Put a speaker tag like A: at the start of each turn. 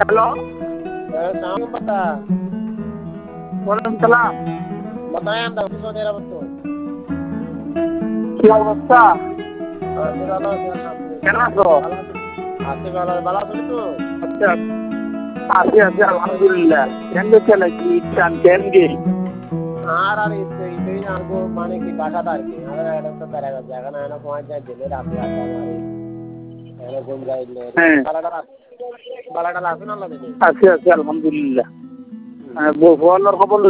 A: Hello,
B: সালাম পাতা
A: ওয়ালাইকুম সালাম।
B: बताएं हम दस सौ तेरह बच्चों
A: কি অবস্থা?
B: आते वाला
A: কেন আছো?
B: आते वाला बाला सुनी तो
A: আচ্ছা, আছি আছি আলহামদুলিল্লাহ। কেন চলে কি চান কেন গে?
B: আর ইতে আমাকে মানে কি বাসাদার কি আর এটা তো তারা জায়গা না না কোয়া যায় দিলে রাতে আড্ডা মারি এরকম যাইলে
A: হ্যাঁ,
B: বালাটা আসে না লাগে
A: আছি আছি আলহামদুলিল্লাহ। বলার খবর